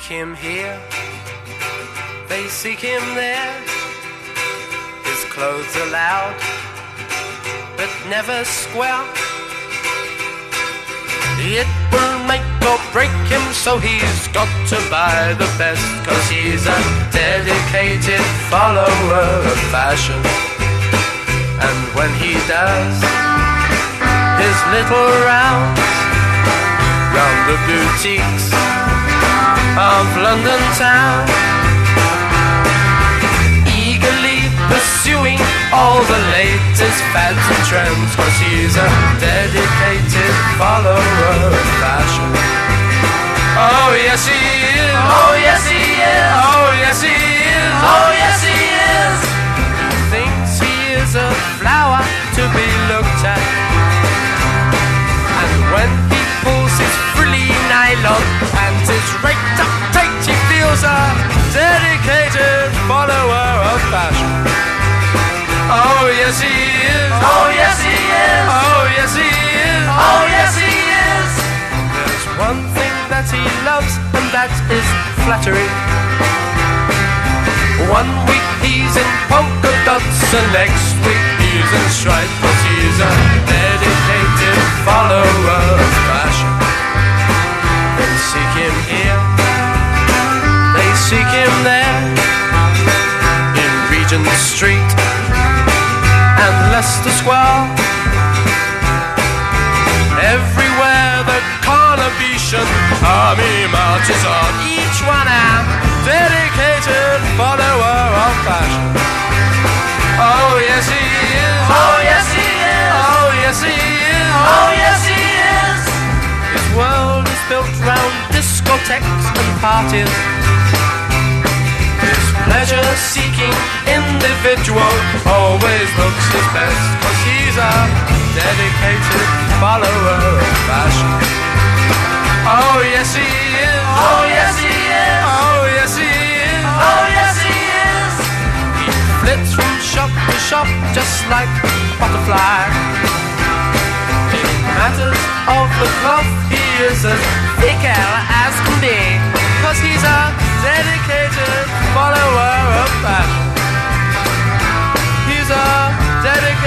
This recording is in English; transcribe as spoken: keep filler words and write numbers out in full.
him here, they seek him there. His clothes are loud, but never square. It will make or break him, so he's got to buy the best, 'cause he's a dedicated follower of fashion. And when he does his little rounds round the boutiques of London town, eagerly pursuing all the latest fads and trends, 'cause he's a dedicated follower of fashion. Oh yes he is, oh yes he is, oh yes he is, oh yes he is. Thinks he is a flower to be looked at, and when he pulls his frilly nylon and his raked up tight, he feels a dedicated follower of fashion. Oh yes he is, oh yes he is, oh yes he is, oh yes he is. There's one thing that he loves, and that is flattery. One week he's in polka dots, and next week he's in stripes, 'cause he's a dedicated follower of fashion. They seek him here, they seek him there, in Regent Street and Leicester Square. Everywhere the Carnabetian army marches on, each one a dedicated follower of fashion. Oh yes he is, oh yes he is, oh yes he is, oh yes he is. His world is built round discotheques and parties. His pleasure-seeking individual always looks his best, 'cause he's a dedicated follower of fashion. Oh yes he is, oh yes he is, oh yes he is, oh yes he is. He flits from shop to shop just like a butterfly. In matters of the cloth he is as fickle as can be, 'cause he's a dedicated follower of fashion. He's a dedicated